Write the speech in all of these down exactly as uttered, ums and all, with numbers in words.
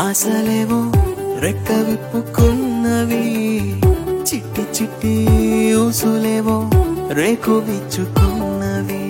ఆశలేవో రెక్క విప్పుకున్నవి, చిట్టి చిట్టి ఊసులేవో రేకు విచ్చుకున్నవి.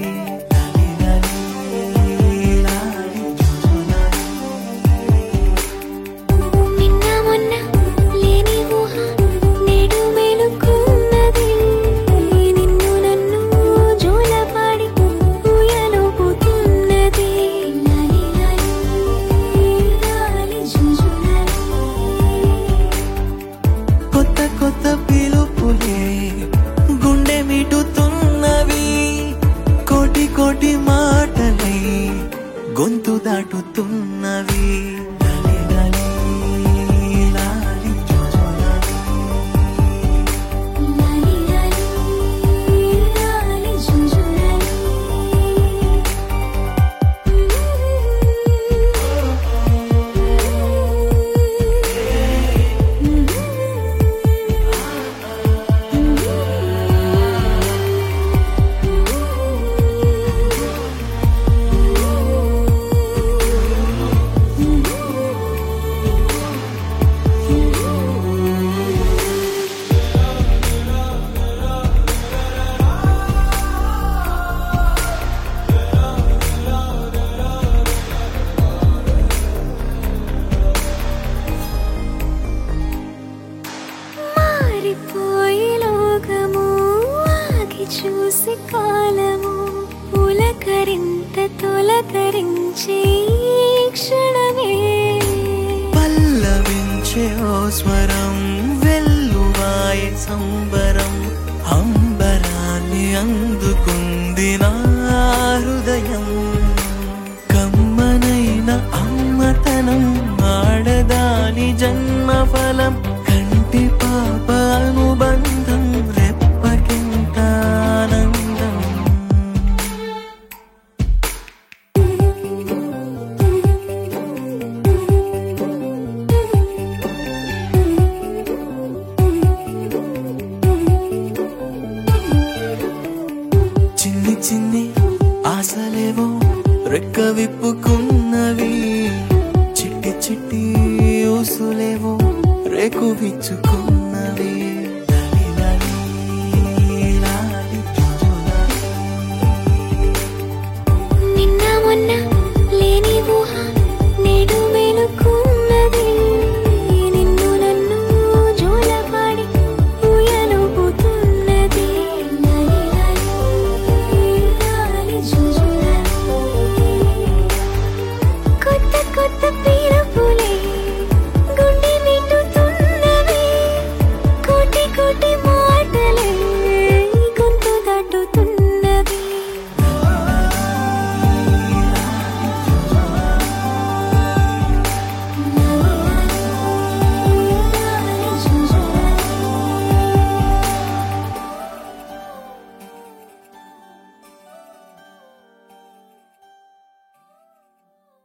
కొత్త పిలుపులే గుండె మిటుతున్నవి, కోటి కోటి మాటలై గొంతు దాటుతున్నవి. చూసి కాలము పులకరింత తొలకరించే క్షణమే, పల్లవించే ఓ స్వరం వెల్లువాయ సంబరం, అంబరాన్ని అందుకుంది నా హృదయం. కమ్మనైన అమ్మతనం ఆడదాని జన్మ ఫలం, కంటి పాప అనుబంధం రెప్పకింత ఆనందం. చిన్ని చిన్ని ఆశలేవో రెక్క విప్పుకున్నవి, చిట్టి చిట్టి ఊసులేవో రేకు విచ్చుకు